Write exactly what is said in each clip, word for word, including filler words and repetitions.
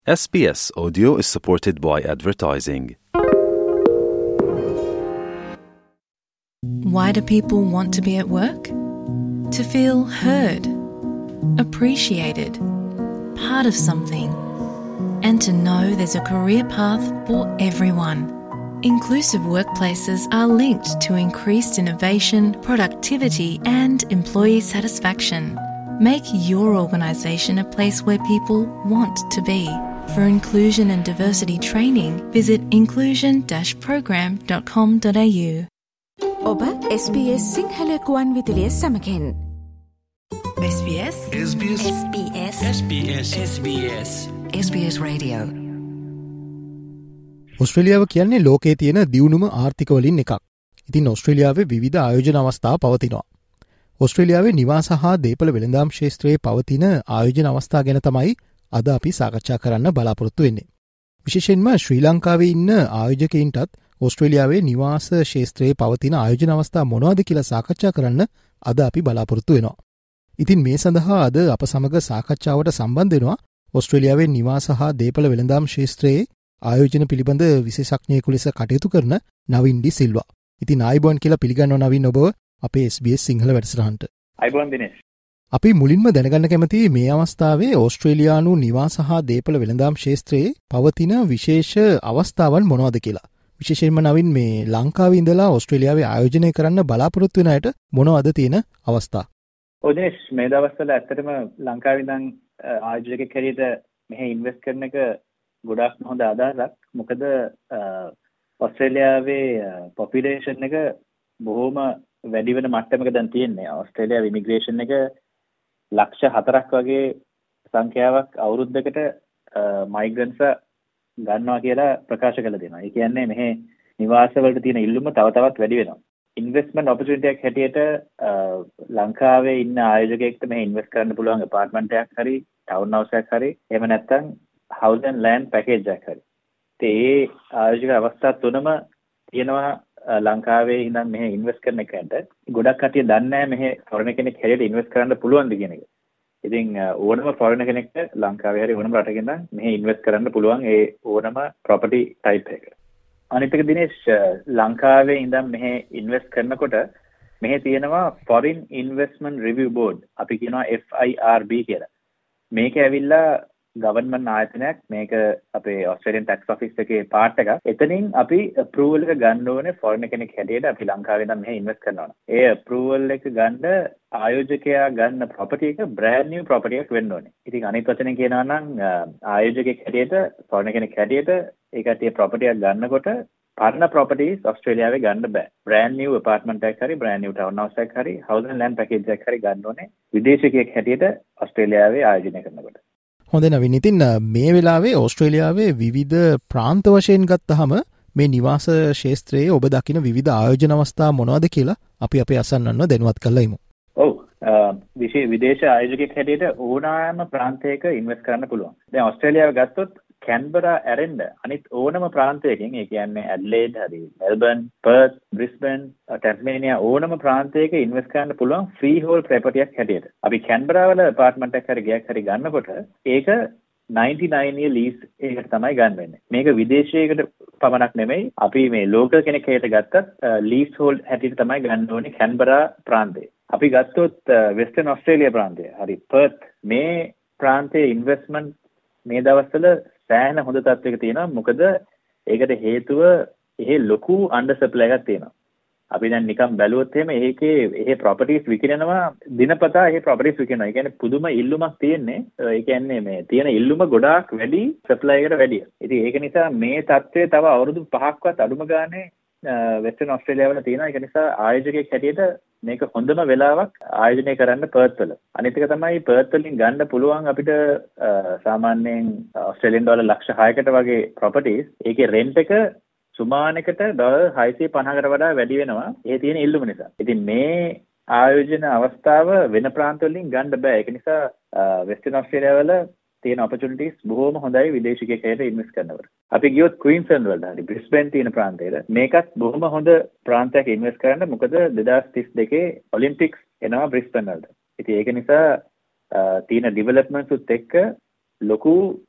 S B S Audio is supported by advertising. Why do people want to be at work? To feel heard, appreciated, part of something, and to know there's a career path for everyone. Inclusive workplaces are linked to increased innovation, productivity, and employee satisfaction. Make your organisation a place where people want to be. For inclusion and diversity training, visit inclusion dash program dot com dot a u. ඔබ S B S Sinhala කුවන් විදුලිය සමගින් SBS SBS SBS SBS SBS SBS Radio. ඔස්ට්‍රේලියාව කියන්නේ ලෝකයේ තියෙන දියුණුම ආර්ථික වලින් එකක්. ඉතින් ඔස්ට්‍රේලියාවේ විවිධ ආයෝජන අවස්ථා පවතිනවා. ඔස්ට්‍රේලියාවේ නිවාස හා දේපළ වෙළඳාම් ක්ෂේත්‍රයේ පවතින ආයෝජන අවස්ථා ගැන තමයි අද අපි සාකච්ඡා කරන්න බලාපොරොත්තු වෙන්නේ. විශේෂයෙන්ම ශ්‍රී ලංකාවේ ඉන්න ආයෝජකයින්ටත් ඔස්ට්‍රේලියාවේ නිවාස ක්ෂේත්‍රයේ පවතින ආයෝජන අවස්ථා මොනවද කියලා සාකච්ඡා කරන්න අද අපි බලාපොරොත්තු වෙනවා. ඉතින් මේ සඳහා අද අප සමග සාකච්ඡාවට සම්බන්ධ වෙනවා ඔස්ට්‍රේලියාවේ නිවාස හා දේපළ වෙළඳාම් ක්ෂේත්‍රයේ ආයෝජන පිළිබඳ විශේෂඥයෙකු ලෙස කටයුතු කරන නවින් ඩි සිල්වා. ඉතින් ආයිබෝන් කියලා පිළිගන්නවා නවින් ඔබව අපේ S B S Sinhala වැඩසටහනට. ආයිබෝන් Dinesh. අපි මුලින්ම දැනගන්න කැමති මේ අවස්ථාවේ ඕස්ට්‍රේලියානු නිවාස හා දේපළ වෙළඳාම් ක්ෂේත්‍රයේ පවතින විශේෂ අවස්ථාවන් මොනවද කියලා. විශේෂයෙන්ම නවින් මේ ලංකාවේ ඉඳලා ඕස්ට්‍රේලියාවේ ආයෝජනය කරන්න බලාපොරොත්තු වෙන අයට මොනවද තියෙන අවස්ථා? ඔව් දිනේෂ්, මේ දවස්වල ඇත්තටම ලංකාවේ ඉඳන් ආයෝජකයෙක් හැටියට මෙහි ඉන්වෙස්ට් කරන එක ගොඩාක් හොඳ අදහසක්. මොකද ඕස්ට්‍රේලියාවේ පොපියුලේෂන් එක බොහොම වැඩි වෙන මට්ටමක දැන් තියෙන්නේ. ඕස්ට්‍රේලියාවේ ඉමිග්‍රේෂන් එක ලක්ෂ හතරක් වගේ සංඛ්‍යාවක් අවුරුද්දකට මයිග්‍රන්ට්ස් ගන්නවා කියලා ප්‍රකාශ කළ දෙනවා. ඒ කියන්නේ මෙහි නිවාස වලට තියෙන ඉල්ලුම තව තවත් වැඩි වෙනවා. ඉන්වෙස්ට්මන්ට් ඔපචුනිටි එකක් හැටියට ලංකාවේ ඉන්න ආයෝජකයෙක්ට මෙහි ඉන්වෙස්ට් කරන්න පුළුවන් ඇපාර්ට්මන්ට් එකක් හරි, ටවුන් හවුස් එකක් හරි, එහෙම නැත්නම් house and land package එකක් හරි. ඒ ආයෝජක අවස්ථා තුනම තියෙනවා ලංකාවේ ඉඳන් මෙහි ඉන්වෙස්ට් කරන එකට. ගොඩක් කටිය දන්නේ නැහැ මෙහි ෆොරෙන් කෙනෙක් හැටියට ඉන්වෙස්ට් කරන්න පුළුවන්ද කියන එක. ඉතින් ඕනම ෆොරෙන් කෙනෙක්ට ලංකාවේ හරි ඕනම රටක ඉඳන් මෙහි ඉන්වෙස්ට් කරන්න පුළුවන් ඒ ඕනම ප්‍රොපර්ටි ටයිප් එක. අනිත් එක දිනේෂ්, ලංකාවේ ඉඳන් මෙහි ඉන්වෙස්ට් කරනකොට මෙහි තියෙනවා Foreign Investment Review Board. අපි කියනවා F I R B කියලා. මේක ඇවිල්ලා ගවර්න්මන්ට් ආයතනයක්. මේක අපේ ඔස්ට්‍රේලියන් ටැක්ස් ඔෆිස් එකේ පාර්ට් එකක්. එතනින් අපි අප්‍රූවල් එක ගන්න ඕනේ ෆොරෙන් කෙනෙක් හැටියට අපි ලංකාවේ ඉඳන් මෙහි ඉන්වෙස්ට් කරනවා. ඒ අප්‍රූවල් එක ගන්න ආයෝජකයා ගන්න ප්‍රොපර්ටි එක බ්‍රෑන්ඩ් නිව් ප්‍රොපර්ටි එකක් වෙන්න ඕනේ. ඉතින් අනිත් වචනෙන් කියනවා නම් ආයෝජකයෙක් හැටියට ෆොරෙන් කෙනෙක් හැටියට ඒකට ඒ ප්‍රොපර්ටි එක ගන්නකොට පරණ ප්‍රොපර්ටිස් ඔස්ට්‍රේලියාවේ ගන්න බෑ. බ්‍රෑන්ඩ් නිව් ඇපාර්ට්මන්ට් එකක් හරි, බ්‍රෑන්ඩ් නිව් ටවුන් හවුස් එකක් හරි, house and land package එකක් හරි ගන්න ඕනේ විදේශිකයෙක් හැටියට ඔස්ට්‍රේලියාවේ ආයෝජනය කරනකොට. හොඳ නවින්. ඉතින් මේ වෙලාවේ ඕස්ට්‍රේලියාවේ විවිධ ප්‍රාන්ත වශයෙන් ගත්තහම මේ නිවාස ක්ෂේත්‍රයේ ඔබ දකින විවිධ ආයෝජන අවස්ථා මොනවද කියලා අපි අපේ අසන්නන්ව දැනුවත් කරලා ඉමු. ඔව්, විශේෂ විදේශ ආයෝජකයෙක් හැටියට ඕනෑම ප්‍රාන්තයක ඉන්වෙස්ට් කරන්න පුළුවන්. දැන් ඕස්ට්‍රේලියාව ගත්තොත් කැන්බරා ඇරෙන්න අනිත් ඕනම ප්‍රාන්තයකින්, ඒ කියන්නේ ඇඩ්ලේඩ් හරි, මෙල්බර්න්, පර්ත්, බ්‍රිස්බන්, ටැස්මේනියා ඕනම ප්‍රාන්තයක ඉන්වෙස්ට් කරන්න පුළුවන් ෆ්‍රී හෝල් ප්‍රොපර්ටි එකක් හැටියට. අපි කැන්බරා වල ඇපාර්ට්මන්ට් එකක් හරි ගයක් හරි ගන්නකොට ඒක ninety-nine year lease එකකට තමයි ගන්න වෙන්නේ. මේක විදේශයකට පමණක් නෙමෙයි, අපි මේ ලෝකල් කෙනෙක් හැටියට ගත්තත් ලීස් හෝල්ඩ් හැටියට තමයි ගන්න ඕනේ කැන්බරා ප්‍රාන්තේ. අපි ගත්තොත් වෙස්ටර්න් ඕස්ට්‍රේලියා ප්‍රාන්තය හරි, පර්ත්, මේ ප්‍රාන්තයේ ඉන්වෙස්ට්මන්ට් මේ දවස්වල සෑහෙන හොඳ තත්ත්වයක තියෙනවා. මොකද ඒකට හේතුව එහෙ ලොකු අන්ඩර් සප්ලයි එකක් තියෙනවා. අපි දැන් නිකන් බැලුවොත් එහෙම ඒකේ එහෙ ප්‍රොපර්ටිස් විකිනනවා දිනපතා. එහෙ ප්‍රොපර්ටිස් විකිනනවා. ඒ කියන්නේ පුදුම ඉල්ලුමක් තියෙන්නේ. ඒ කියන්නේ මේ තියෙන ඉල්ලුම ගොඩාක් වැඩි සප්ලයි එකට වැඩිය. ඉතින් ඒක නිසා මේ තත්ත්වය තව අවුරුදු පහක්වත් අඩුම ගානේ වෙස්ටර්න් ඕස්ට්‍රේලියාව වල තියෙනවා. ඒක නිසා ආයෝජකයෙක් හැටියට මේක හොඳම වෙලාවක් ආයෝජනය කරන්න පර්ත් වල. අනිත් එක තමයි පර්ත් වලින් ගන්න පුළුවන් අපිට සාමාන්‍යයෙන් ඕස්ට්‍රේලියන් ඩොලර් ලක්ෂ හයකට වගේ ප්‍රොපර්ටිස්. ඒකේ රෙන්ට් එක සුමානකට ඩොලර් හයසිය පනහකට වඩා වැඩි වෙනවා. ඒ තියෙන ඉල්ලුම නිසා. ඉතින් මේ ආයෝජන අවස්ථාව වෙන ප්‍රාන්ත වලින් ගන්න බෑ. ඒක නිසා වෙස්ටර්න් ඕස්ට්‍රේලියාව වල තියෙන ඔපචුනිටිස් බොහොම හොඳයි විදේශිකයෙක් හැටියට ඉන්වෙස්ට් කරනකොට. අපි ගියොත් ක්වීන්ස්ලන්ඩ් වලට හරි, බ්‍රිස්බන් තියෙන ප්‍රාන්තයට මේකත් බොහොම හොඳ ප්‍රාන්තයක් ඉන්වෙස්ට් කරන්න. මොකද දෙදාස් තිස් දෙකේ ඔලිම්පික්ස් එනවා බ්‍රිස්බන් වලට. ඉතින් ඒක නිසා තියෙන ඩෙවලොප්මන්ට්ස් උත් එක්ක ලොකු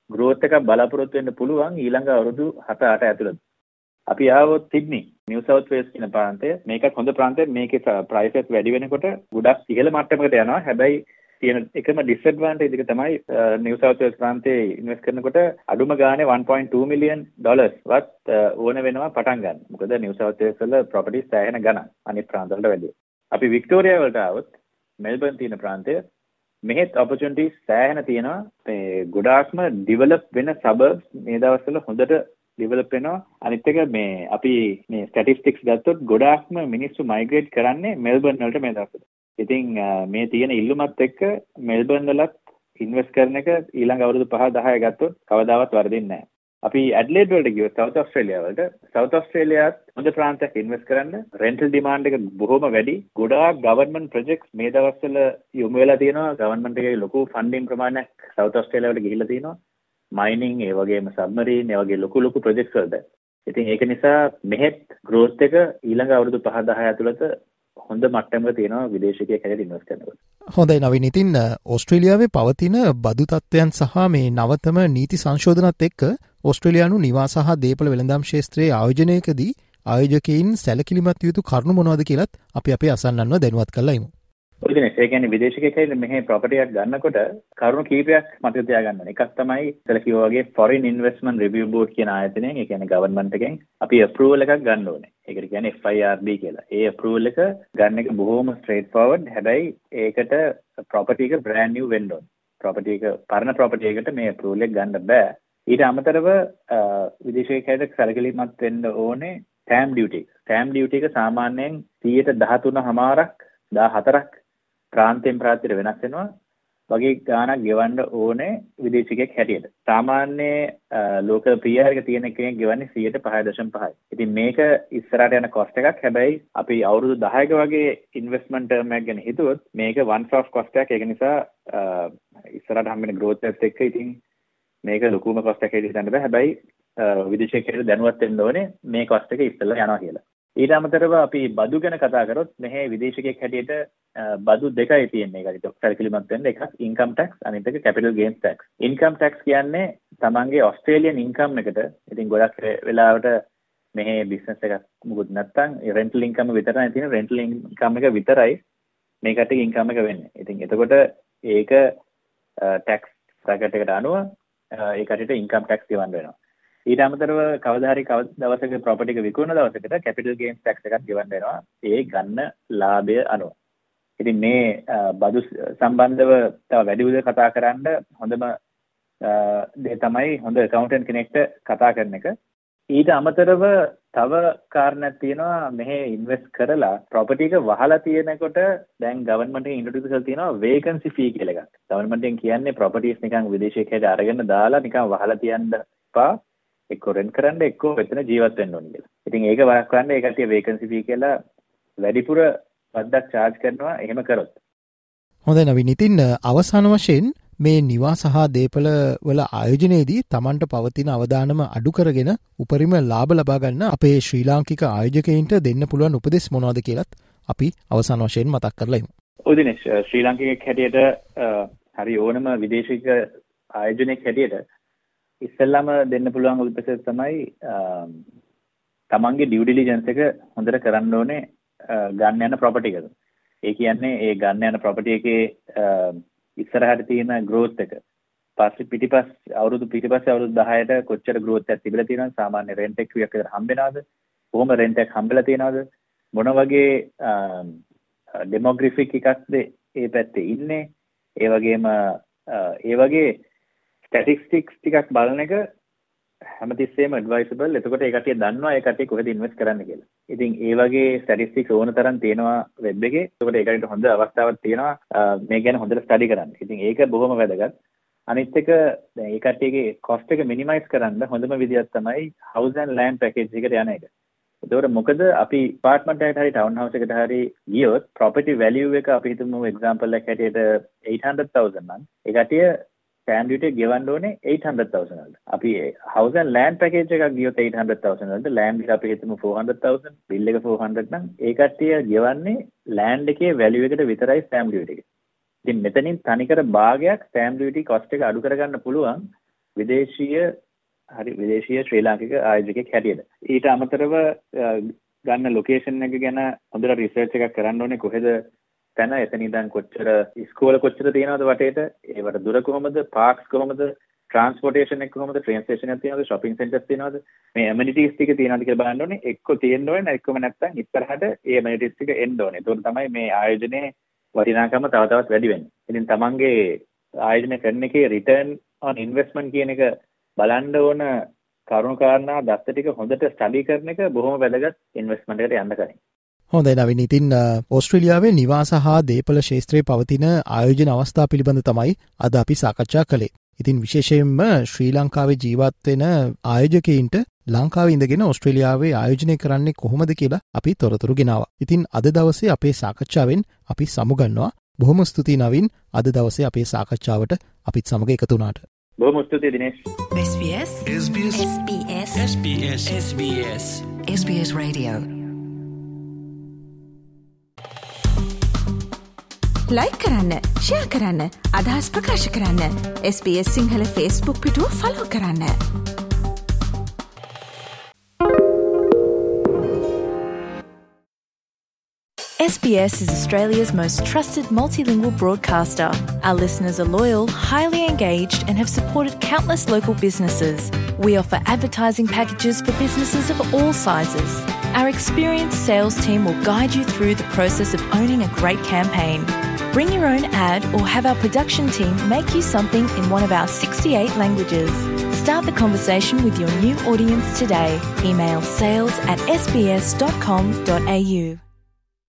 growth එකක් බලාපොරොත්තු වෙන්න පුළුවන් ඊළඟ අවුරුදු හත අට ඇතුළත. අපි ආවොත් සිඩ්නි, නිව් සවුත් වේල්ස් කියන ප්‍රාන්තය මේකත් හොඳ ප්‍රාන්තයක්. මේකේ ප්‍රයිසස් වැඩි වෙනකොට ගොඩක් ඉහළ මට්ටමකට යනවා. හැබැයි තියෙන එකම ඩිස්ඇඩ්වාන්ටේජ් එක තමයි නිව් සවුත් වේල්ස් ප්‍රාන්තයේ ඉන්වෙස්ට් කරනකොට අඩුම ගානේ one point two million dollars වත් ඕන වෙනවා පටන් ගන්න. මොකද නිව් සවුත් වේල්ස් වල ප්‍රොපර්ටිස් සෑහෙන ගණන් අනිත් ප්‍රාන්ත වලට වැඩිය. අපි වික්ටෝරියා වලට ආවොත් මෙල්බර්න් තියෙන ප්‍රාන්තය මෙහෙත් ඔපචුනිටිස් සෑහෙන තියෙනවා. මේ ගොඩාක්ම ඩිවෙලොප් වෙන සබර්බ්ස් මේ දවස්වල හොඳට ඩිවෙලොප් වෙනවා. අනිත් එක මේ අපි මේ ස්ටැටිස්ටික්ස් ගත්තොත් ගොඩාක්ම මිනිස්සු මයිග්‍රේට් කරන්නේ මෙල්බර්න් වලට මේ දවස්වල. ඉතින් මේ තියෙන ඉල්ලුමත් එක්ක මෙල්බර්න් වලත් ඉන්වෙස්ට් කරන එක ඊළඟ අවුරුදු පහ දහය ගත්තොත් කවදාවත් වරදින්නේ නැහැ. අපි ඇඩ්ලේඩ් වලට ගියොත් සවුත් ඔස්ට්‍රේලියා වලට සවුත් ඔස්ට්‍රේලියාත් හොඳ ප්‍රාන්තයක් ඉන්වෙස්ට් කරන්න රෙන්ටල් ඩිමාන්ඩ් එක බොහොම වැඩි. ගොඩාක් ගවර්න්මන්ට් ප්‍රොජෙක්ට්ස් මේ දවස්වල යොමු වෙලා තියෙනවා. ගවර්න්මන්ට් එකේ ලොකු ෆන්ඩින් ප්‍රමාණයක් සවුත් ඔස්ට්‍රේලියා වලට ගිහිල්ලා තියෙනවා. මයිනින්, ඒ වගේම සබ්මරීන්, ඒ වගේ ලොකු ලොකු ප්‍රොජෙක්ට්ස් වලට. ඉතින් ඒක නිසා මෙහෙත් growth එක ඊළඟ අවුරුදු පහ දහය ඇතුළත හොඳ මට්ටමක තියෙනවා විදේශිකයෙක් හැටියට ඉන්වෙස්ට් කරනකොට. හොඳයි නවීන්. ඉතින් ඕස්ට්‍රේලියාවේ පවතින බදු තත්ත්වයන් සහ මේ නවතම නීති සංශෝධනත් එක්ක ඕස්ට්‍රේලියානු නිවාස සහ දේපළ වෙළඳාම් ක්ෂේත්‍රයේ ආයෝජනයකදී ආයෝජකයින් සැලකිලිමත් යුතු කරුණු මොනවද කියලත් අපි අපේ අසන්නන්ව දැනුවත් කරලා ඉමු. ඔය දිනේ ඒ කියන්නේ විදේශිකයෙක් හැටියට මෙහි ප්‍රොපර්ටි එකක් ගන්නකොට කරුණු කීපයක් මතක තියාගන්න ඕනේ. එකක් තමයි ඉතල කිව්වා වගේ Foreign Investment Review Board කියන ආයතනයෙන්, ඒ කියන්නේ ගවර්න්මන්ට් එකෙන් අපි approval එකක් ගන්න ඕනේ. ඒකට කියන්නේ F I R B කියලා. ඒ approval එක ගන්න එක බොහොම straight forward. හැබැයි ඒකට property එක brand new වෙන්න ඕනේ. property එක පරණ property එකට මේ approval එක ගන්න බෑ. ඊට අමතරව විදේශිකයෙක් හැටියට සැලකිලිමත් වෙන්න ඕනේ stamp duty. stamp duty එක සාමාන්‍යයෙන් thirteen හමාරක් දාහතරක් ප්‍රාන්තයෙන් ප්‍රාන්තයට වෙනස් වෙනවා. වගේ ගාණක් ගෙවන්න ඕනේ විදේශිකයෙක් හැටියට. සාමාන්‍ය ලෝකල් P R එක තියෙන කෙනෙක් ගෙවන්නේ five point five. ඉතින් මේක ඉස්සරහට යන cost එකක්. හැබැයි අපි අවුරුදු දහයක වගේ investment term එකක් ගැන හිතුවොත් මේක once off cost එකක්. ඒක නිසා ඉස්සරහට හම්බෙන growth එකත් එක්ක ඉතින් මේක ලොකුම cost එකක් හැටියට හිතන්න බෑ. හැබැයි විදේශිකයෙක් හැටියට දැනුවත් වෙන්න ඕනේ මේ cost එක ඉස්සෙල්ලා යනවා කියලා. ඊට අමතරව අපි බදු ගැන කතා කරොත් මෙහි විදේශිකයෙක් හැටියට බදු දෙකයි තියෙන්නේ. ඒකට සැලකිලිමත් වෙන්න. එකක් income tax, අනිත් එක capital gains tax. income tax කියන්නේ තමන්ගේ ඔස්ට්‍රේලියන් income එකට. ඉතින් ගොඩක් වෙලාවට මෙහි business එකක් මොකුත් නැත්තම් rental income විතරයි තියෙන. rental income එක විතරයි මේ කටේ income එක වෙන්නේ. ඉතින් එතකොට ඒක tax bracket එකට අනුව ඒ කටට income tax ගෙවන්න වෙනවා. ඊට අමතරව කවදා හරි දවසක property එක විකුණන දවසකට capital gains tax එකක් ගෙවන්න වෙනවා. ඒ ගන්න ලාභය අනුව. ඉතින් මේ බදු සම්බන්ධව තව වැඩිපුර කතා කරන්න හොඳම දේ තමයි හොඳ accountant කෙනෙක්ට කතා කරන එක. ඊට අමතරව තව කාරණයක් තියෙනවා. මෙහි ඉන්වෙස්ට් කරලා property එක වහලා තියෙනකොට දැන් government එකෙන් introduce කරලා තියෙනවා vacancy fee කියලා එකක්. government එකෙන් කියන්නේ properties නිකන් විදේශයක හැට අරගෙන දාලා නිකන් වහලා තියන්න එපා. එක්ක රෙන්ට් කරන්න එක්ක වෙතන ජීවත් වෙන්න ඕනේ කියලා. ඉතින් ඒක වළක්වන්න ඒ කට්ටිය vacancy fee කියලා වැඩිපුර වද්දක් charge කරනවා එහෙම කරොත්. හොඳයි නවීන්. ඉතින් අවසාන වශයෙන් මේ නිවාස සහ දේපළ වල ආයෝජනයේදී Tamanට පවතින අවදානම අඩු කරගෙන උපරිම ලාභ ලබා ගන්න අපේ ශ්‍රී ලාංකික ආයෝජකයින්ට දෙන්න පුළුවන් උපදෙස් මොනවද කියලත් අපි අවසාන වශයෙන් මතක් කරලා ඉමු. ඔය දිනේෂ් ශ්‍රී ලාංකිකයෙක් හැටියට හරි ඕනම විදේශික ආයෝජනයක් හැටියට ඉස්සෙල්ලාම දෙන්න පුළුවන් උපදෙස් තමයි තමන්ගේ ඩියු ඩිලිජන්ස් එක හොඳට කරන්න ඕනේ ගන්න යන ප්‍රොපර්ටි එකද. ඒ කියන්නේ ඒ ගන්න යන ප්‍රොපර්ටි එකේ ඉස්සරහට තියෙන growth එක. පස්සේ පිටිපස්ස අවුරුදු පිටිපස්සේ අවුරුදු දහයට කොච්චර growth එකක් තිබිලා තියෙනවද? සාමාන්‍ය rent එක ක්‍රියක් විතර හම්බෙනවද? කොහොම rent එකක් හම්බෙලා තියෙනවද? මොන වගේ demographic එකක්ද ඒ පැත්තේ ඉන්නේ? ඒ වගේම ඒ වගේ statistics ටිකක් බලන එක හැමතිස්සෙම advisable. එතකොට ඒ කට්ටිය දන්නවා ඒ කට්ටිය කොහෙද invest කරන්න කියලා. ඉතින් ඒ වගේ statistics ඕන තරම් තියෙනවා web එකේ. එතකොට ඒ කට්ටියට හොඳ අවස්ථාවක් තියෙනවා මේ ගැන හොඳට study කරන්න. ඉතින් ඒක බොහොම වැදගත්. අනිත් එක දැන් ඒ කට්ටියගේ cost එක minimize කරන්න හොඳම විදියක් තමයි house and land package එකට යන එක. එතකොට මොකද අපි apartment එකකට හරි town house එකකට හරි ගියොත් property value එක අපි හිතමු example එකක් හැටියට eight hundred thousand නම් ඒ කට්ටිය stamp duty ගෙවන්න ඕනේ eight hundred thousand වලට. අපි house and land package එකක් ගියොත් eight hundred thousand වලට land එක අපි හිතමු four hundred thousand bill එක four hundred නම් ඒ කට්ටිය ගෙවන්නේ land එකේ value එකට විතරයි stamp duty එක. ඉතින් මෙතනින් තනිකර භාගයක් stamp duty cost එක අඩු කරගන්න පුළුවන් විදේශීය හරි විදේශීය ශ්‍රී ලාංකික ආයෝජකයෙක් හැටියට. ඊට අමතරව ගන්න ලොකේෂන් එක ගැන හොඳට රිසර්ච් එකක් කරන්න ඕනේ. කොහෙද තැන, එතන ඉඳන් කොච්චර ඉස්කෝල කොච්චර තියෙනවද වටේට, ඒවට දුර කොහමද, පාර්ක්ස් කොහමද, ට්‍රාන්ස්පෝර්ටේෂන් එක කොහමද, ට්‍රේන් ස්ටේෂන් එකක් තියෙනවද, shopping centers තියෙනවද, මේ ඇමිනිටිස් ටික තියෙනවද කියලා බලන්න ඕනේ. එක්ක තියෙන්න ඕනේ, එක්කම නැත්නම් ඉස්සරහට ඒ ඇමිනිටිස් ටික එන්න ඕනේ. ඒතකොට තමයි මේ ආයෝජනයේ වටිනාකම තව තවත් වැඩි වෙන්නේ. ඉතින් තමන්ගේ ආයෝජනය කරන එකේ return on investment කියන එක බලන්න ඕන කරුණු කාරණා දත්ත ටික හොඳට ස්ටඩි කරන එක බොහොම වැදගත් ඉන්වෙස්ට්මන්ට් එකට යන්න කලින්. හොඳයි නවීන්. ඉතින් ඕස්ට්‍රේලියාවේ නිවාස හා දේපල ශේත්‍රයේ පවතින ආයෝජන අවස්ථා පිළිබඳ තමයි අද අපි සාකච්ඡා කළේ. ඉතින් විශේෂයෙන්ම ශ්‍රී ලංකාවේ ජීවත් වෙන ආයෝජකයින්ට ලංකාවේ ඉඳගෙන ඕස්ට්‍රේලියාවේ ආයෝජනය කරන්නේ කොහොමද කියලා අපි තොරතුරු ගෙනාවා. ඉතින් අද දවසේ අපේ සාකච්ඡාවෙන් අපි සමුගන්නවා. බොහොම ස්තුතියි නවීන් අද දවසේ අපේ සාකච්ඡාවට අපිත් සමග එකතු වුණාට. බොහොම ස්තුතියි Dinesh. S B S S B S S B S S B S S B S S B S Radio. Like කරන්න, ෂෙයා කරන්න, අදහස් ප්‍රකාශ කරන්න. S B S Sinhala Facebook පිටුව ෆලෝ කරන්න. S B S is Australia's most trusted multilingual broadcaster. Our listeners are loyal, highly engaged, and have supported countless local businesses. We offer advertising packages for businesses of all sizes. Our experienced sales team will guide you through the process of owning a great campaign. Bring your own ad or have our production team make you something in one of our sixty-eight languages. Start the conversation with your new audience today. Email sales at s b s dot com dot a u.